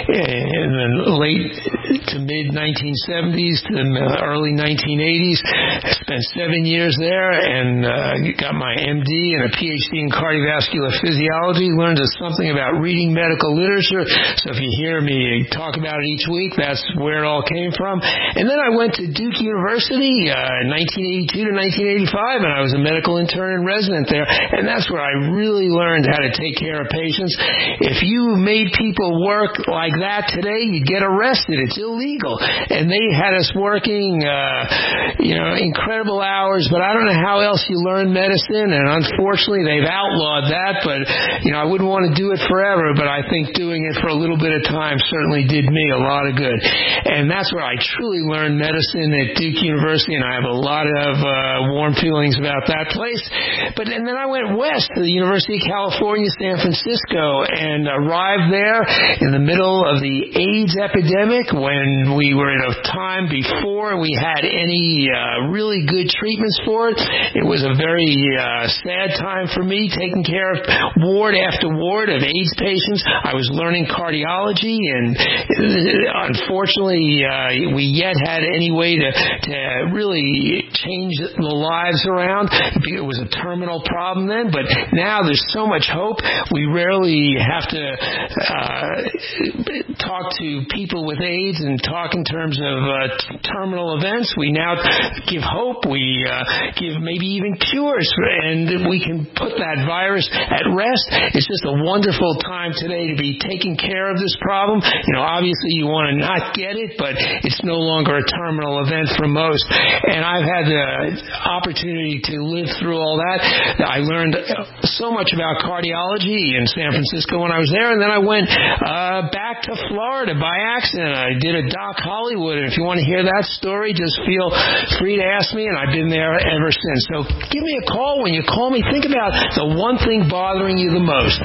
in the late to mid nineteen seventies to the early nineteen eighties. I spent seven years there and uh, got my M D and a P H D in cardiovascular physiology. Learned something about reading medical literature. So if you hear me talk about it each week, that's where it all came from. And then I went to Duke University uh, in nineteen eighty-two to nineteen eighty-five, and I was a medical intern and resident there. And that's where I really learned how to take care of patients. If you made people work like that today, you'd get arrested. It's illegal. And they had us working, uh, you know, incredible hours, but I don't know how else you learn medicine, and unfortunately they've outlawed that, but, you know, I wouldn't want to do it forever, but I think doing it for a little bit of time certainly did me a lot of good. And that's where I truly learned medicine at Duke University, and I have a lot of uh, warm feelings about that place. But and then I went west to the University of California, San Francisco, and arrived there in the middle of the AIDS epidemic when we were in a time before we had any uh, really good treatments for it. It was a very uh, sad time for me, taking care of ward after ward of AIDS patients. I was learning cardiology, and unfortunately, uh, we yet had any way to, to really change the lives around. It was a terminal problem then, but now there's so much hope. We rarely have to uh, talk to people with AIDS and talk in terms of uh, t- terminal events. We now give hope. We uh, give maybe even cures, and we can put that virus at rest. It's just a wonderful time today to be taking care of this problem. You know, obviously you want to not get it, but it's no longer a terminal event for most. And I've had the opportunity to live through all that. I learned so much about cardiology in San Francisco when I was there, and then I went uh, back to Florida by accident. I did a Doc Hollywood, and if you want to hear that story, just feel free to ask me, and I've been there ever since. So give me a call. When you call me, think about the one thing bothering you the most.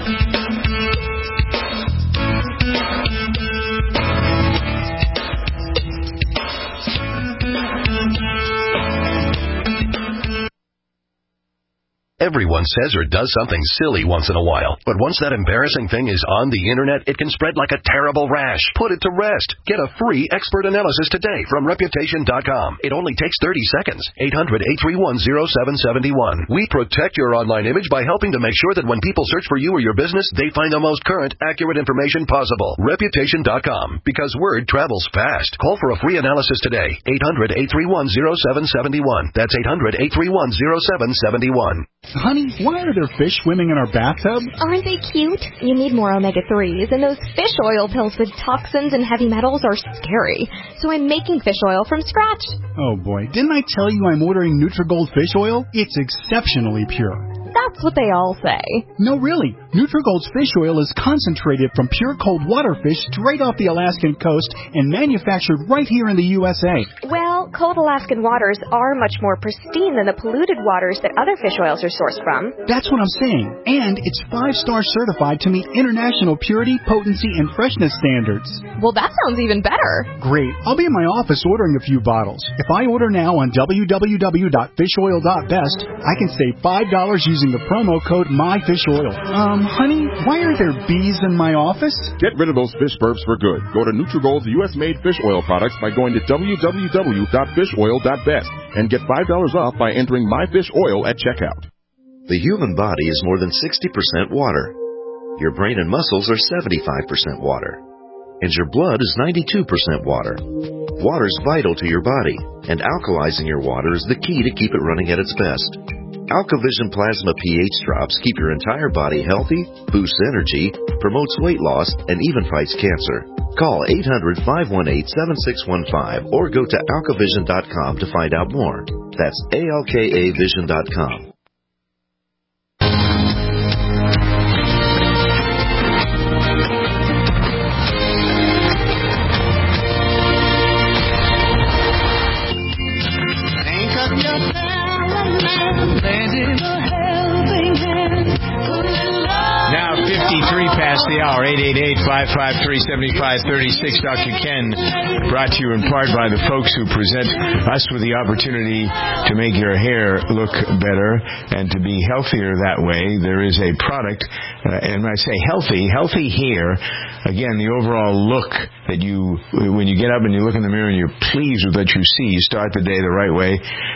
Everyone says or does something silly once in a while, but once that embarrassing thing is on the internet, it can spread like a terrible rash. Put it to rest. Get a free expert analysis today from Reputation dot com. It only takes thirty seconds. eight hundred, eight three one, oh seven seven one. We protect your online image by helping to make sure that when people search for you or your business, they find the most current, accurate information possible. Reputation dot com, because word travels fast. Call for a free analysis today. eight hundred, eight three one, oh seven seven one. That's eight hundred, eight three one, oh seven seven one.
Honey, why are there fish swimming in our bathtub?
Aren't they cute? You need more omega threes, and those fish oil pills with toxins and heavy metals are scary. So I'm making fish oil from scratch.
Oh boy, didn't I tell you I'm ordering Nutrigold fish oil? It's exceptionally pure.
That's what they all say.
No, really. Nutrigold's fish oil is concentrated from pure cold water fish straight off the Alaskan coast and manufactured right here in the U S A.
Well, cold Alaskan waters are much more pristine than the polluted waters that other fish oils are sourced from.
That's what I'm saying. And it's five-star certified to meet international purity, potency, and freshness standards.
Well, that sounds even better.
Great. I'll be in my office ordering a few bottles. If I order now on w w w dot fish oil dot best, I can save five dollars using the promo code MyFishOil. Um, honey, why are there bees in my office?
Get rid of those fish burps for good. Go to Nutrigold's U S-made fish oil products by going to w w w dot fish oil dot best and get five dollars off by entering MyFishOil at checkout.
The human body is more than sixty percent water. Your brain and muscles are seventy-five percent water. And your blood is ninety-two percent water. Water is vital to your body, and alkalizing your water is the key to keep it running at its best. AlkaVision Plasma pH drops keep your entire body healthy, boosts energy, promotes weight loss, and even fights cancer. Call eight hundred, five one eight, seven six one five or go to alka vision dot com to find out more. That's A L K A vision dot com.
Now fifty-three past the hour, eight eight eight, five five three, seven five three six. Doctor Ken, brought to you in part by the folks who present us with the opportunity to make your hair look better and to be healthier that way. There is a product uh, and when I say healthy, healthy hair, again, the overall look that you, when you get up and you look in the mirror and you're pleased with what you see, you start the day the right way.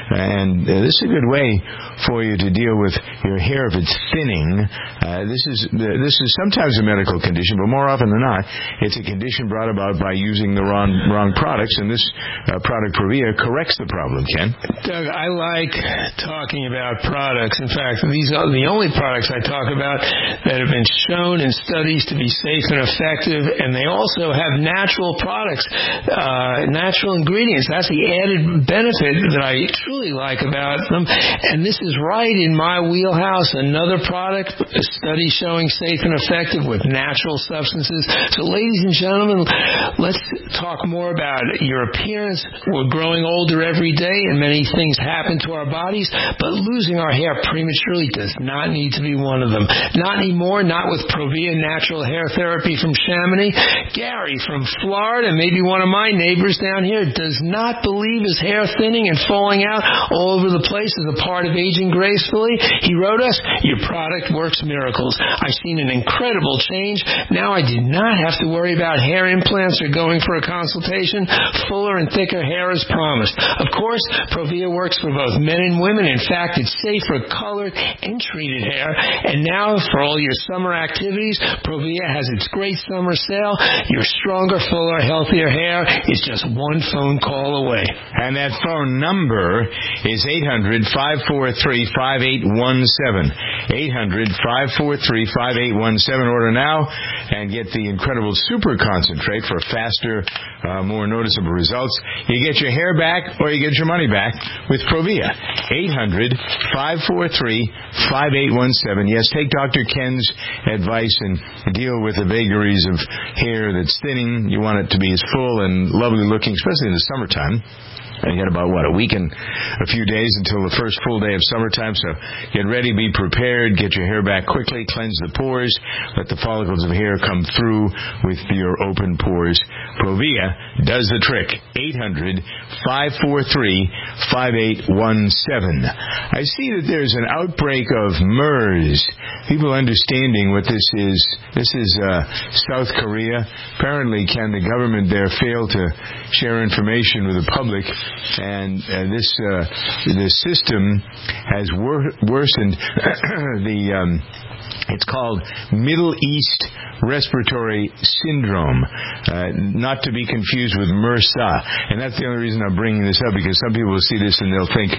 And uh, this is a good way for you to deal with your hair if it's thinning. Uh, this is this is sometimes a medical condition, but more often than not, it's a condition brought about by using the wrong wrong products, and this uh, product Provia corrects the problem, Ken.
Doug, I like talking about products. In fact, these are the only products I talk about that have been shown in studies to be safe and effective, and they also have natural products, uh, natural ingredients. That's the added benefit that I truly like about them, and this is right in my wheelhouse. Another product, a study showing safe and effective with natural substances. So, ladies and gentlemen, let's talk more about it. Your appearance. We're growing older every day, and many things happen to our bodies, but losing our hair prematurely does not need to be one of them. Not anymore, not with Provia Natural Hair Therapy from Chamonix. Gary from Florida, maybe one of my neighbors down here, does not believe his hair thinning and falling out all over the place is a part of aging gracefully. He wrote us, your product works miracles. I've seen an incredible change. Now I do not have to worry about hair implants or going for a consultation. Fuller and thicker hair as promised. Of course, Provia works for both men and women. In fact, it's safe for colored and treated hair. And now, for all your summer activities, Provia has its great summer sale. Your stronger, fuller, healthier hair is just one phone call away.
And that phone number is eight hundred, five four three, five eight one seven. eight hundred, five four three, five eight one seven. Order now and get the incredible super concentrate for faster, uh, more noticeable results. You get your hair back or you get your money back with Provia. eight hundred, five four three, five eight one seven. Yes, take Doctor Ken's advice and deal with the vagaries of hair that's thinning. You want it to be as full and lovely looking, especially in the summertime. And you got about, what, a week and a few days until the first full day of summertime. So get ready, be prepared, get your hair back quickly, cleanse the pores, let the follicles of hair come through with your open pores. Provia does the trick. eight hundred, five four three, five eight one seven. I see that there's an outbreak of MERS. People understanding what this is. This is uh, South Korea. Apparently, can the government there fail to share information with the public? And uh, this uh, the system has wor- worsened the. Um, It's called Middle East Respiratory Syndrome, uh, not to be confused with MRSA. And that's the only reason I'm bringing this up, because some people will see this and they'll think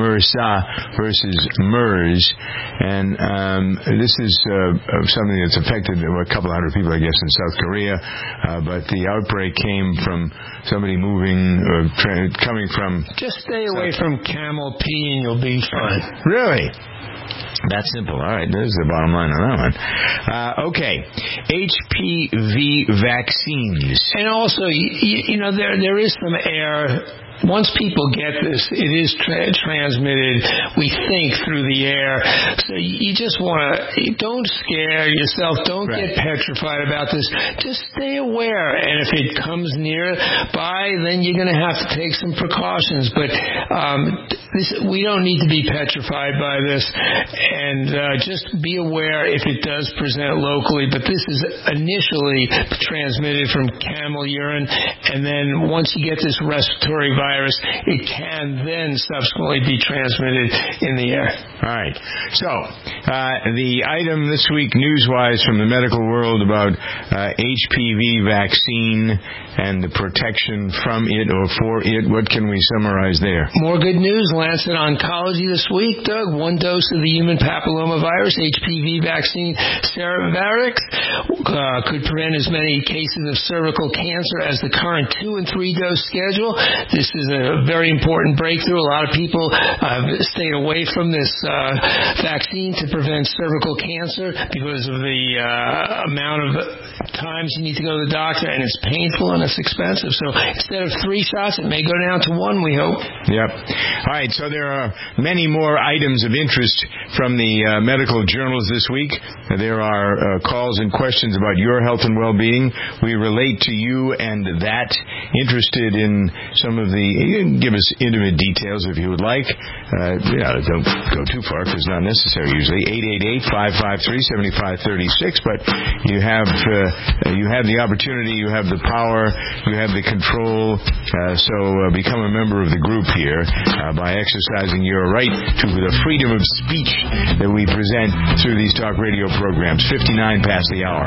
MRSA versus MERS. And um, this is uh, something that's affected a couple of hundred people, I guess, in South Korea. Uh, but the outbreak came from somebody moving, or tra- coming from...
Just stay away South- from camel pee and you'll be fine.
Really? That's simple. All right, there's the bottom line on that one. Uh, okay, H P V vaccines.
And also, you, you know, there there is some air. Once people get this, it is tra- transmitted, we think, through the air. So you just want to, don't scare yourself. Don't right. get petrified about this. Just stay aware. And if it comes near by, then you're going to have to take some precautions. But um, this, we don't need to be petrified by this. And uh, just be aware if it does present locally. But this is initially transmitted from camel urine. And then once you get this respiratory virus, virus, it can then subsequently be transmitted in the air.
All right. So, uh, the item this week, news-wise, from the medical world about uh, H P V vaccine and the protection from it or for it, what can we summarize there?
More good news. Lancet Oncology this week, Doug. One dose of the human papillomavirus H P V vaccine, Cervarix, uh, could prevent as many cases of cervical cancer as the current two and three dose schedule. This is a very important breakthrough. A lot of people have uh, stayed away from this uh, vaccine to prevent cervical cancer because of the uh, amount of times you need to go to the doctor, and it's painful and it's expensive. So instead of three shots, it may go down to one, we hope.
Yep. All right, so there are many more items of interest from the uh, medical journals this week. There are uh, calls and questions about your health and well-being. We relate to you and that. Interested in some of the, you can give us intimate details if you would like. Uh, yeah, don't go too far because it's not necessary usually. eight eight eight, five five three, seven five three six, but you have uh, you have the opportunity, you have the power, you have the control, uh, so uh, become a member of the group here uh, by exercising your right to the freedom of speech that we present through these talk radio programs. fifty-nine past the hour.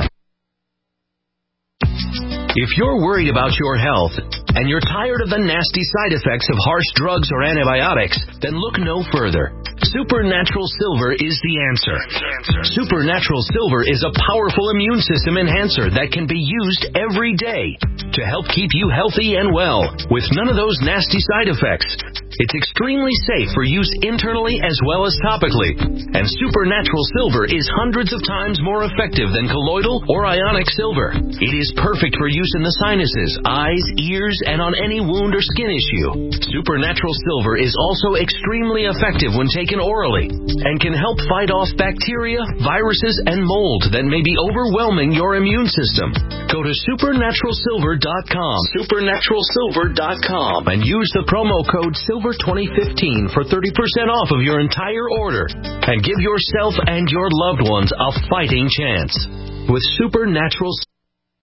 If you're worried about your health and you're tired of the nasty side effects of harsh drugs or antibiotics, then look no further. Supernatural Silver is the answer. Supernatural Silver is a powerful immune system enhancer that can be used every day to help keep you healthy and well with none of those nasty side effects. It's extremely safe for use internally as well as topically. And Supernatural Silver is hundreds of times more effective than colloidal or ionic silver. It is perfect for use in the sinuses, eyes, ears, and on any wound or skin issue. Supernatural Silver is also extremely effective when taken orally and can help fight off bacteria, viruses, and mold that may be overwhelming your immune system. Go to supernatural silver dot com, supernatural silver dot com, and use the promo code silver twenty fifteen for thirty percent off of your entire order and give yourself and your loved ones a fighting chance. With Supernatural